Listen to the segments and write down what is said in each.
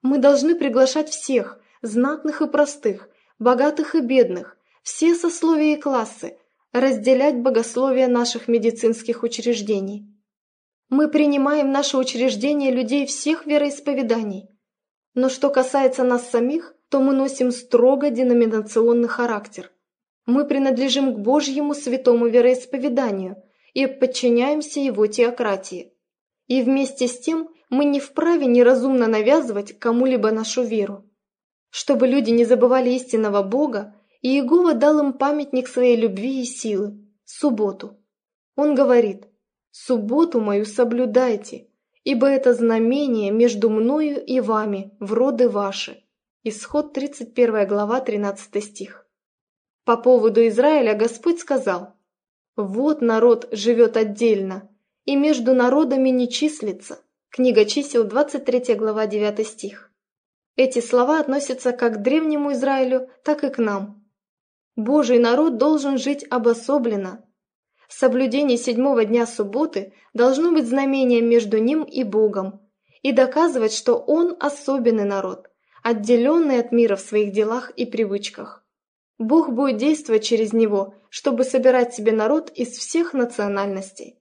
Мы должны приглашать всех, знатных и простых, богатых и бедных, все сословия и классы, разделять богословие наших медицинских учреждений. Мы принимаем в наше учреждение людей всех вероисповеданий. Но что касается нас самих, то мы носим строго деноминационный характер. Мы принадлежим к Божьему святому вероисповеданию и подчиняемся его теократии. И вместе с тем мы не вправе неразумно навязывать кому-либо нашу веру. Чтобы люди не забывали истинного Бога, Иегова дал им памятник своей любви и силы – субботу. Он говорит: «Субботу мою соблюдайте, ибо это знамение между мною и вами в роды ваши». Исход 31 глава 13 стих. По поводу Израиля Господь сказал: «Вот народ живет отдельно, и между народами не числится». Книга Чисел, 23 глава 9 стих. Эти слова относятся как к древнему Израилю, так и к нам. Божий народ должен жить обособленно. Соблюдение 7-го дня субботы должно быть знамением между ним и Богом и доказывать, что он особенный народ, отделенный от мира в своих делах и привычках. Бог будет действовать через него, чтобы собирать себе народ из всех национальностей.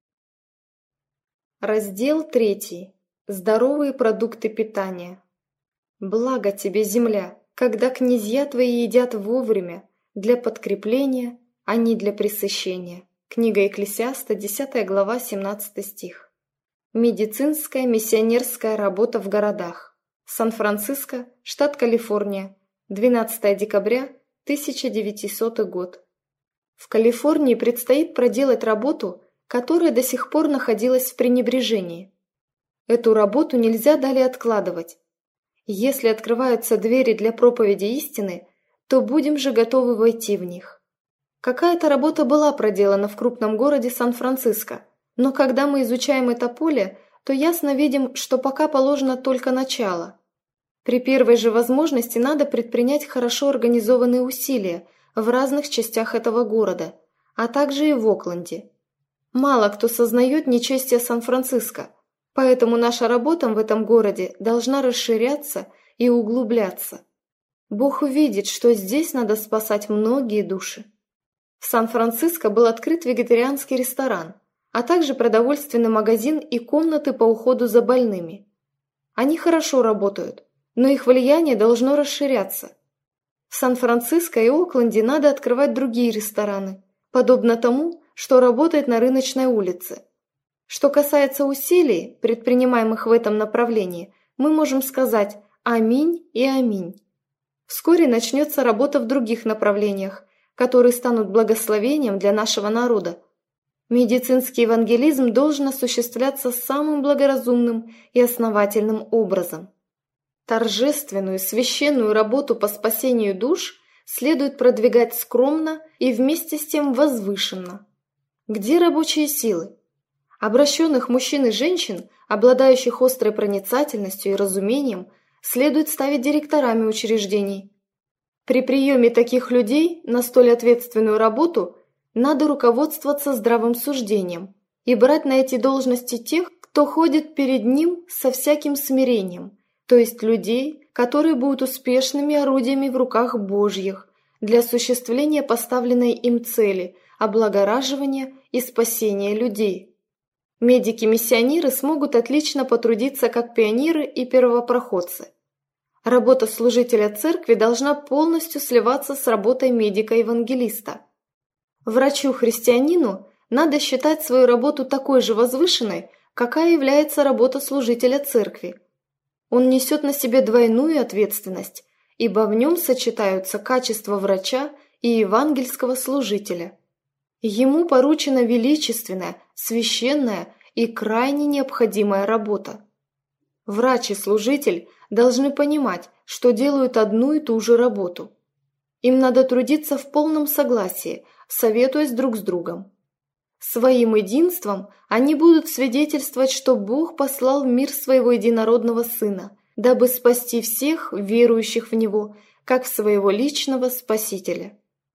Раздел 3. Здоровые продукты питания. Благо тебе, земля, когда князья твои едят вовремя, для подкрепления, а не для пресыщения. Книга Екклесиаста, 10 глава, 17 стих. Медицинская миссионерская работа в городах. Сан-Франциско, штат Калифорния, 12 декабря 1900 год. В Калифорнии предстоит проделать работу, которая до сих пор находилась в пренебрежении. Эту работу нельзя далее откладывать. Если открываются двери для проповеди истины, то будем же готовы войти в них. Какая-то работа была проделана в крупном городе Сан-Франциско, но когда мы изучаем это поле, то ясно видим, что пока положено только начало. При первой же возможности надо предпринять хорошо организованные усилия в разных частях этого города, а также и в Окленде. Мало кто сознает нечестие Сан-Франциско, поэтому наша работа в этом городе должна расширяться и углубляться. Бог увидит, что здесь надо спасать многие души. В Сан-Франциско был открыт вегетарианский ресторан, а также продовольственный магазин и комнаты по уходу за больными. Они хорошо работают, но их влияние должно расширяться. В Сан-Франциско и Окленде надо открывать другие рестораны, подобно тому, что работает на рыночной улице. Что касается усилий, предпринимаемых в этом направлении, мы можем сказать «Аминь» и «Аминь». Вскоре начнется работа в других направлениях, которые станут благословением для нашего народа. Медицинский евангелизм должен осуществляться самым благоразумным и основательным образом. Торжественную, священную работу по спасению душ следует продвигать скромно и вместе с тем возвышенно. Где рабочие силы? Обращенных мужчин и женщин, обладающих острой проницательностью и разумением, следует ставить директорами учреждений. При приеме таких людей на столь ответственную работу надо руководствоваться здравым суждением и брать на эти должности тех, кто ходит перед ним со всяким смирением, то есть людей, которые будут успешными орудиями в руках Божьих для осуществления поставленной им цели – облагораживания и спасения людей. Медики-миссионеры смогут отлично потрудиться как пионеры и первопроходцы. Работа служителя церкви должна полностью сливаться с работой медика-евангелиста. Врачу-христианину надо считать свою работу такой же возвышенной, какая является работа служителя церкви. Он несет на себе двойную ответственность, ибо в нем сочетаются качества врача и евангельского служителя. Ему поручена величественная, священная и крайне необходимая работа. Врач и служитель должны понимать, что делают одну и ту же работу. Им надо трудиться в полном согласии, советуясь друг с другом. Своим единством они будут свидетельствовать, что Бог послал в мир своего единородного Сына, дабы спасти всех верующих в Него, как в своего личного Спасителя.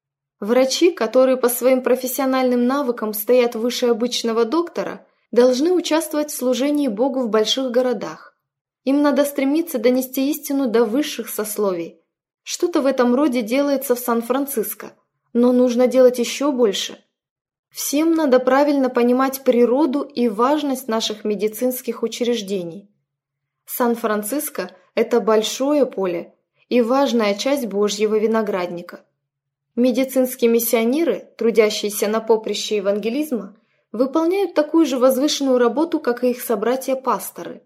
Врачи, которые по своим профессиональным навыкам стоят выше обычного доктора, должны участвовать в служении Богу в больших городах. Им надо стремиться донести истину до высших сословий. Что-то в этом роде делается в Сан-Франциско, но нужно делать еще больше. Всем надо правильно понимать природу и важность наших медицинских учреждений. Сан-Франциско – это большое поле и важная часть Божьего виноградника. Медицинские миссионеры, трудящиеся на поприще евангелизма, выполняют такую же возвышенную работу, как и их собратья-пасторы.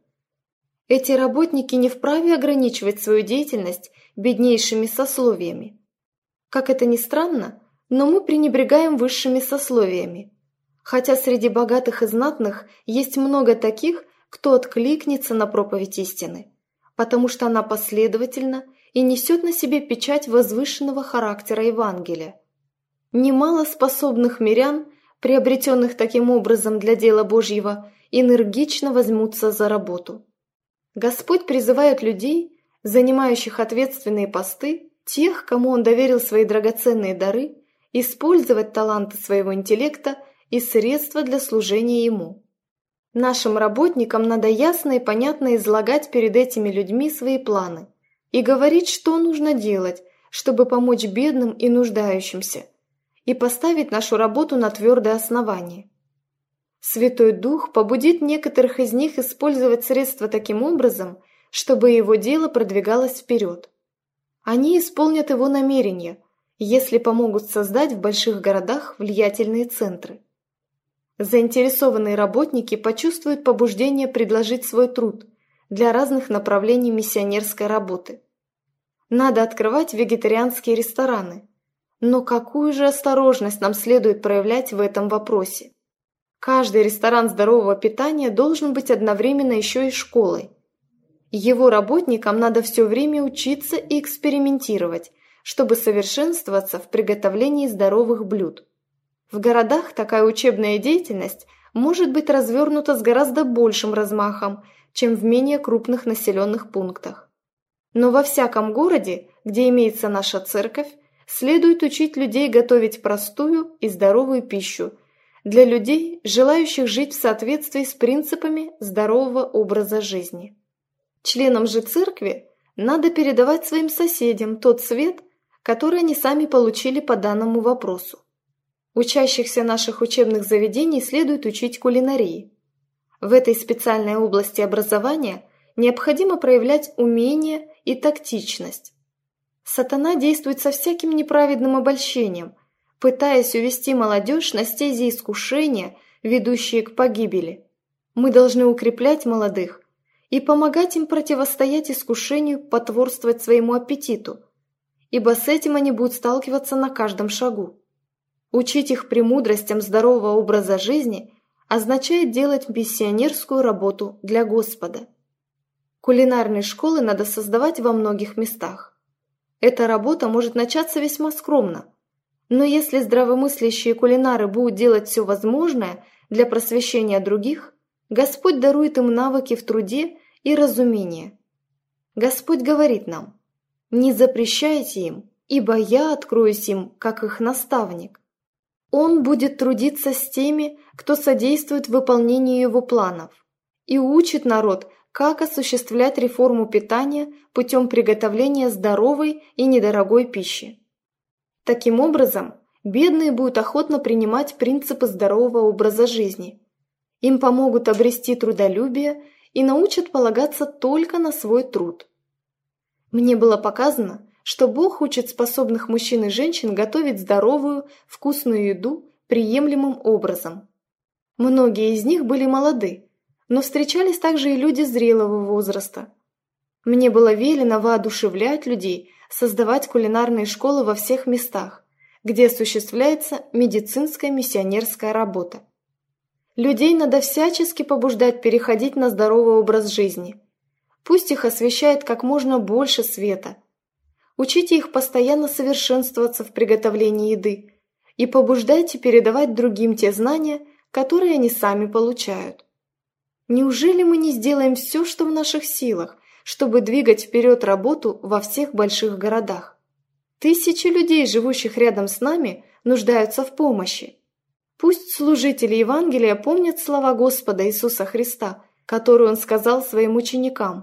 Эти работники не вправе ограничивать свою деятельность беднейшими сословиями. Как это ни странно, но мы пренебрегаем высшими сословиями, хотя среди богатых и знатных есть много таких, кто откликнется на проповедь истины, потому что она последовательна и несет на себе печать возвышенного характера Евангелия. Немало способных мирян, приобретенных таким образом для дела Божьего, энергично возьмутся за работу. Господь призывает людей, занимающих ответственные посты, тех, кому Он доверил свои драгоценные дары, использовать таланты своего интеллекта и средства для служения Ему. Нашим работникам надо ясно и понятно излагать перед этими людьми свои планы и говорить, что нужно делать, чтобы помочь бедным и нуждающимся, и поставить нашу работу на твердое основание. Святой Дух побудит некоторых из них использовать средства таким образом, чтобы его дело продвигалось вперед. Они исполнят его намерения, если помогут создать в больших городах влиятельные центры. Заинтересованные работники почувствуют побуждение предложить свой труд для разных направлений миссионерской работы. Надо открывать вегетарианские рестораны. Но какую же осторожность нам следует проявлять в этом вопросе? Каждый ресторан здорового питания должен быть одновременно еще и школой. Его работникам надо все время учиться и экспериментировать, чтобы совершенствоваться в приготовлении здоровых блюд. В городах такая учебная деятельность может быть развернута с гораздо большим размахом, чем в менее крупных населенных пунктах. Но во всяком городе, где имеется наша церковь, следует учить людей готовить простую и здоровую пищу для людей, желающих жить в соответствии с принципами здорового образа жизни. Членам же церкви надо передавать своим соседям тот свет, который они сами получили по данному вопросу. Учащихся наших учебных заведений следует учить кулинарии. В этой специальной области образования необходимо проявлять умение и тактичность. Сатана действует со всяким неправедным обольщением, пытаясь увести молодежь на стези искушения, ведущие к погибели. Мы должны укреплять молодых и помогать им противостоять искушению потворствовать своему аппетиту, ибо с этим они будут сталкиваться на каждом шагу. Учить их премудростям здорового образа жизни означает делать миссионерскую работу для Господа. Кулинарные школы надо создавать во многих местах. Эта работа может начаться весьма скромно, но если здравомыслящие кулинары будут делать все возможное для просвещения других, Господь дарует им навыки в труде и разумение. Господь говорит нам: «Не запрещайте им, ибо я откроюсь им, как их наставник». Он будет трудиться с теми, кто содействует выполнению его планов, и учит народ, как осуществлять реформу питания путем приготовления здоровой и недорогой пищи. Таким образом, бедные будут охотно принимать принципы здорового образа жизни. Им помогут обрести трудолюбие и научат полагаться только на свой труд. Мне было показано, что Бог учит способных мужчин и женщин готовить здоровую, вкусную еду приемлемым образом. Многие из них были молоды, но встречались также и люди зрелого возраста. Мне было велено воодушевлять людей, создавать кулинарные школы во всех местах, где осуществляется медицинская миссионерская работа. Людей надо всячески побуждать переходить на здоровый образ жизни. Пусть их освещает как можно больше света. Учите их постоянно совершенствоваться в приготовлении еды и побуждайте передавать другим те знания, которые они сами получают. Неужели мы не сделаем все, что в наших силах, чтобы двигать вперед работу во всех больших городах? Тысячи людей, живущих рядом с нами, нуждаются в помощи. Пусть служители Евангелия помнят слова Господа Иисуса Христа, которые Он сказал своим ученикам: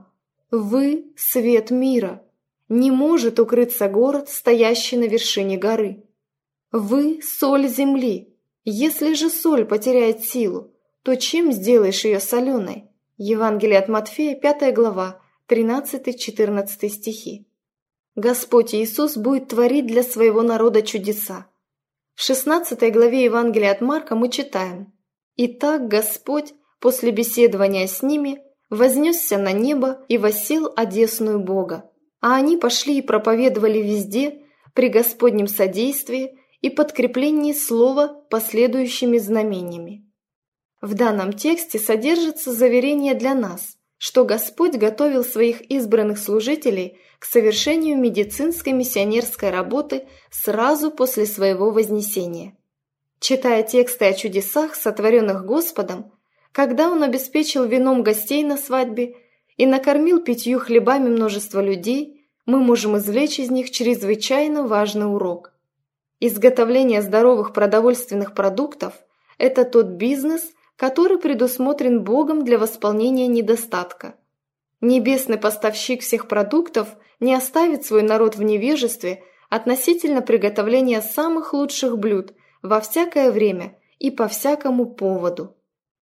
Вы – свет мира. Не может укрыться город, стоящий на вершине горы. Вы – соль земли. Если же соль потеряет силу, то чем сделаешь ее соленой? Евангелие от Матфея, 5 глава, 13-14 стихи. Господь Иисус будет творить для своего народа чудеса. В 16 главе Евангелия от Марка мы читаем: «Итак Господь, после беседования с ними, вознесся на небо и воссел одесную Бога. А они пошли и проповедовали везде при Господнем содействии и подкреплении слова последующими знамениями». В данном тексте содержится заверение для нас, что Господь готовил своих избранных служителей к совершению медицинской миссионерской работы сразу после своего вознесения. Читая тексты о чудесах, сотворенных Господом, когда Он обеспечил вином гостей на свадьбе и накормил 5 хлебами множество людей, мы можем извлечь из них чрезвычайно важный урок. Изготовление здоровых продовольственных продуктов – это тот бизнес, который предусмотрен Богом для восполнения недостатка. Небесный поставщик всех продуктов не оставит свой народ в невежестве относительно приготовления самых лучших блюд во всякое время и по всякому поводу.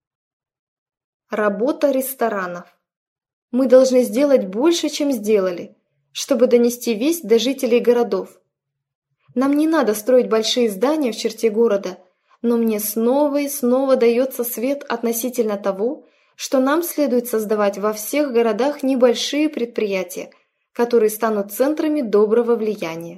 Работа ресторанов. Мы должны сделать больше, чем сделали, чтобы донести весть до жителей городов. Нам не надо строить большие здания в черте города, но мне снова и снова дается свет относительно того, что нам следует создавать во всех городах небольшие предприятия, которые станут центрами доброго влияния.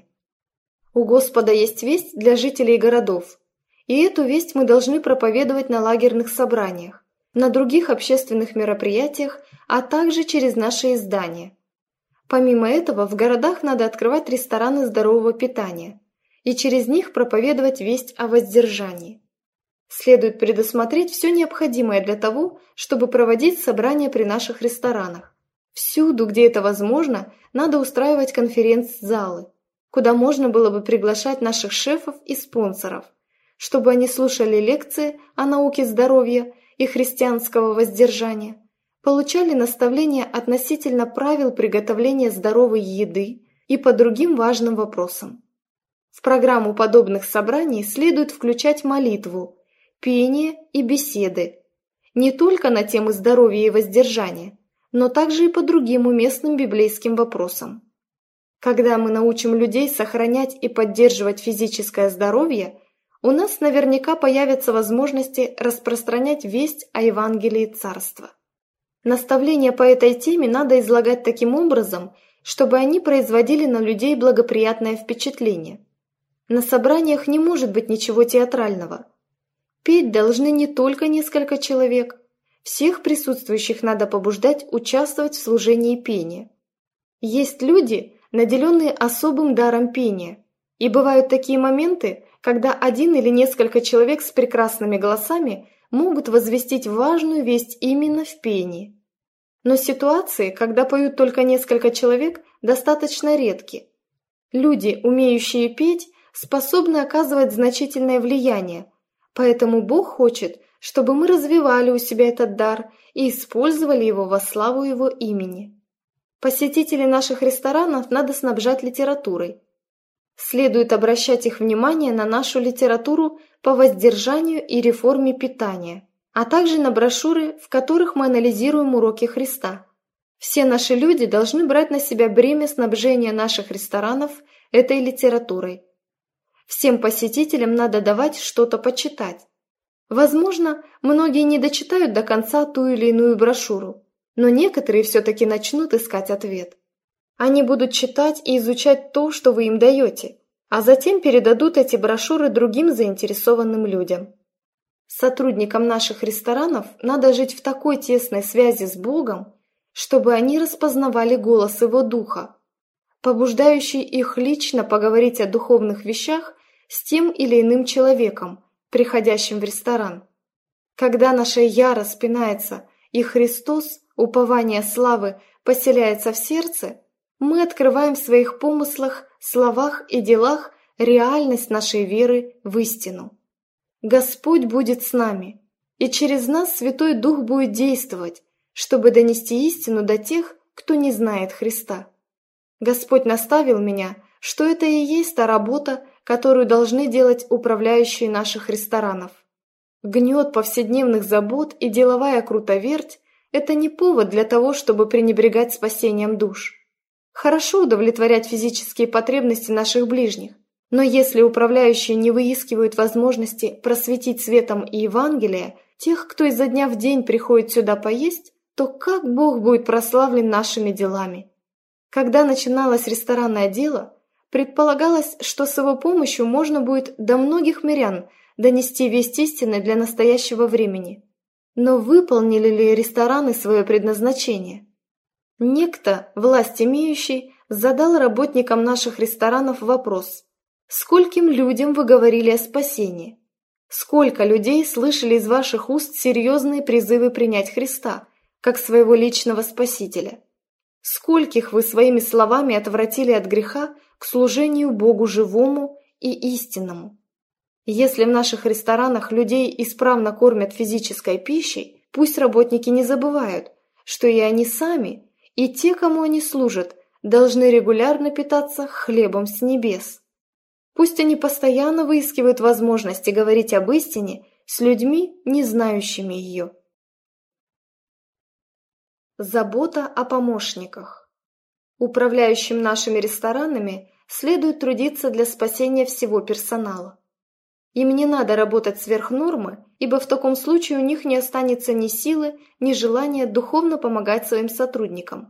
У Господа есть весть для жителей городов, и эту весть мы должны проповедовать на лагерных собраниях, на других общественных мероприятиях, а также через наши издания. Помимо этого, в городах надо открывать рестораны здорового питания и через них проповедовать весть о воздержании. Следует предусмотреть все необходимое для того, чтобы проводить собрания при наших ресторанах. Всюду, где это возможно, надо устраивать конференц-залы, куда можно было бы приглашать наших шефов и спонсоров, чтобы они слушали лекции о науке здоровья и христианского воздержания, получали наставления относительно правил приготовления здоровой еды и по другим важным вопросам. В программу подобных собраний следует включать молитву, пение и беседы, не только на темы здоровья и воздержания, но также и по другим уместным библейским вопросам. Когда мы научим людей сохранять и поддерживать физическое здоровье, у нас наверняка появятся возможности распространять весть о Евангелии Царства. Наставления по этой теме надо излагать таким образом, чтобы они производили на людей благоприятное впечатление. На собраниях не может быть ничего театрального. Петь должны не только несколько человек. Всех присутствующих надо побуждать участвовать в служении пения. Есть люди, наделенные особым даром пения, и бывают такие моменты, когда один или несколько человек с прекрасными голосами могут возвестить важную весть именно в пении. Но ситуации, когда поют только несколько человек, достаточно редки. Люди, умеющие петь, способны оказывать значительное влияние, поэтому Бог хочет, чтобы мы развивали у себя этот дар и использовали его во славу Его имени. Посетителей наших ресторанов надо снабжать литературой. Следует обращать их внимание на нашу литературу по воздержанию и реформе питания, а также на брошюры, в которых мы анализируем уроки Христа. Все наши люди должны брать на себя бремя снабжения наших ресторанов этой литературой. Всем посетителям надо давать что-то почитать. Возможно, многие не дочитают до конца ту или иную брошюру, но некоторые все-таки начнут искать ответ. Они будут читать и изучать то, что вы им даете, а затем передадут эти брошюры другим заинтересованным людям. Сотрудникам наших ресторанов надо жить в такой тесной связи с Богом, чтобы они распознавали голос Его Духа, побуждающий их лично поговорить о духовных вещах с тем или иным человеком, приходящим в ресторан. Когда наша «я» распинается и Христос, упование славы, поселяется в сердце, мы открываем в своих помыслах, словах и делах реальность нашей веры в истину. Господь будет с нами, и через нас Святой Дух будет действовать, чтобы донести истину до тех, кто не знает Христа. Господь наставил меня, что это и есть та работа, которую должны делать управляющие наших ресторанов. Гнет повседневных забот и деловая крутоверть – это не повод для того, чтобы пренебрегать спасением душ. Хорошо удовлетворять физические потребности наших ближних, но если управляющие не выискивают возможности просветить светом и Евангелие тех, кто изо дня в день приходит сюда поесть, то как Бог будет прославлен нашими делами? Когда начиналось ресторанное дело, предполагалось, что с его помощью можно будет до многих мирян донести весть истины для настоящего времени. Но выполнили ли рестораны свое предназначение? Некто, власть имеющий, задал работникам наших ресторанов вопрос: «Скольким людям вы говорили о спасении? Сколько людей слышали из ваших уст серьезные призывы принять Христа, как своего личного Спасителя? Скольких вы своими словами отвратили от греха к служению Богу живому и истинному?» Если в наших ресторанах людей исправно кормят физической пищей, пусть работники не забывают, что и они сами, и те, кому они служат, должны регулярно питаться хлебом с небес. Пусть они постоянно выискивают возможности говорить об истине с людьми, не знающими ее. Забота о помощниках. Управляющим нашими ресторанами следует трудиться для спасения всего персонала. Им не надо работать сверх нормы, ибо в таком случае у них не останется ни силы, ни желания духовно помогать своим сотрудникам.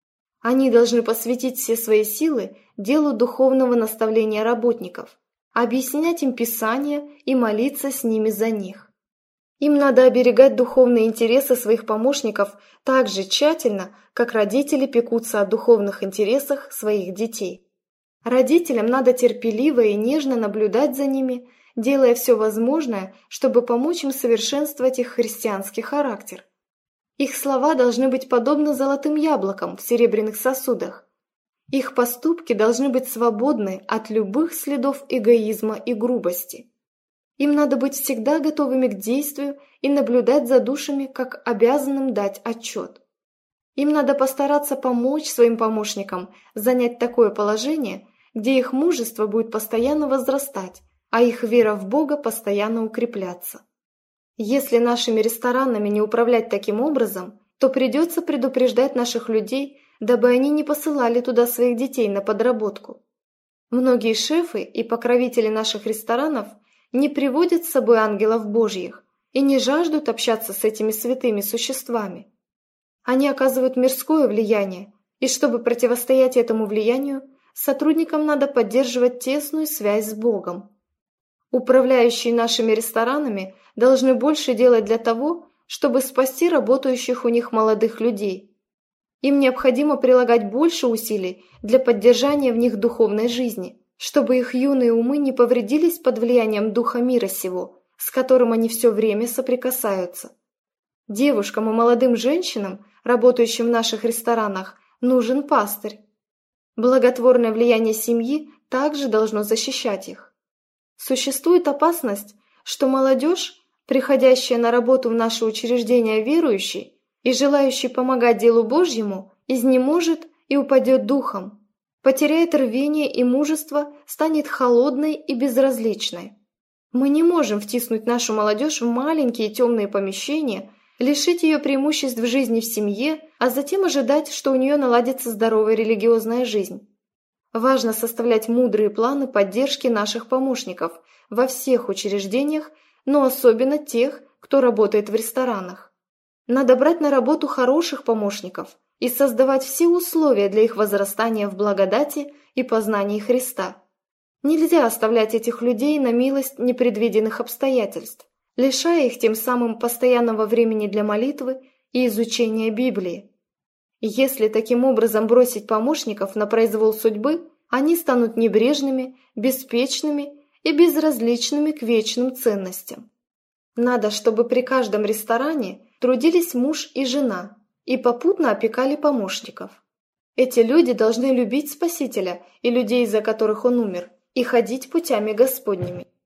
Они должны посвятить все свои силы делу духовного наставления работников, объяснять им Писание и молиться с ними за них. Им надо оберегать духовные интересы своих помощников так же тщательно, как родители пекутся о духовных интересах своих детей. Родителям надо терпеливо и нежно наблюдать за ними, делая все возможное, чтобы помочь им совершенствовать их христианский характер. Их слова должны быть подобны золотым яблокам в серебряных сосудах. Их поступки должны быть свободны от любых следов эгоизма и грубости. Им надо быть всегда готовыми к действию и наблюдать за душами, как обязанным дать отчет. Им надо постараться помочь своим помощникам занять такое положение, где их мужество будет постоянно возрастать, а их вера в Бога постоянно укрепляться. Если нашими ресторанами не управлять таким образом, то придется предупреждать наших людей, дабы они не посылали туда своих детей на подработку. Многие шефы и покровители наших ресторанов не приводят с собой ангелов Божьих и не жаждут общаться с этими святыми существами. Они оказывают мирское влияние, и чтобы противостоять этому влиянию, сотрудникам надо поддерживать тесную связь с Богом. Управляющие нашими ресторанами должны больше делать для того, чтобы спасти работающих у них молодых людей. Им необходимо прилагать больше усилий для поддержания в них духовной жизни, чтобы их юные умы не повредились под влиянием духа мира сего, с которым они все время соприкасаются. Девушкам и молодым женщинам, работающим в наших ресторанах, нужен пастырь. Благотворное влияние семьи также должно защищать их. Существует опасность, что молодежь, приходящая на работу в наши учреждения верующей и желающей помогать делу Божьему, изнеможет и упадет духом, потеряет рвение и мужество, станет холодной и безразличной. Мы не можем втиснуть нашу молодежь в маленькие темные помещения, лишить ее преимуществ в жизни в семье, а затем ожидать, что у нее наладится здоровая религиозная жизнь. Важно составлять мудрые планы поддержки наших помощников во всех учреждениях, но особенно тех, кто работает в ресторанах. Надо брать на работу хороших помощников и создавать все условия для их возрастания в благодати и познании Христа. Нельзя оставлять этих людей на милость непредвиденных обстоятельств, лишая их тем самым постоянного времени для молитвы и изучения Библии. Если таким образом бросить помощников на произвол судьбы, они станут небрежными, беспечными и безразличными к вечным ценностям. Надо, чтобы при каждом ресторане трудились муж и жена и попутно опекали помощников. Эти люди должны любить Спасителя и людей, за которых Он умер, и ходить путями Господними.